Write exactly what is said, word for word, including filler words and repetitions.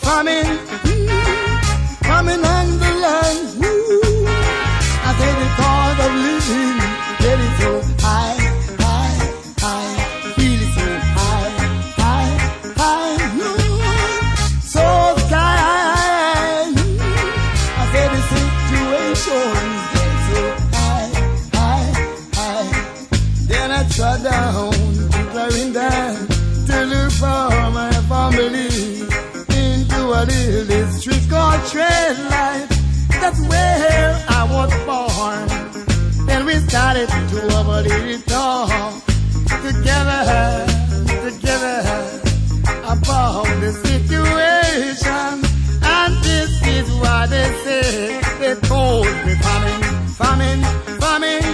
famine, famine on the land. Ooh. I said the cost of living, get it so high, high, high, feel it so high, high, high, ooh. So sky high. I said the situation get so high, high, high. Then I trod down, declaring that to look for my family into a little street called Trade Life. That's where I was born. Then we started to have a little talk together, together about the situation. And this is what they say. They told me famine, famine, famine.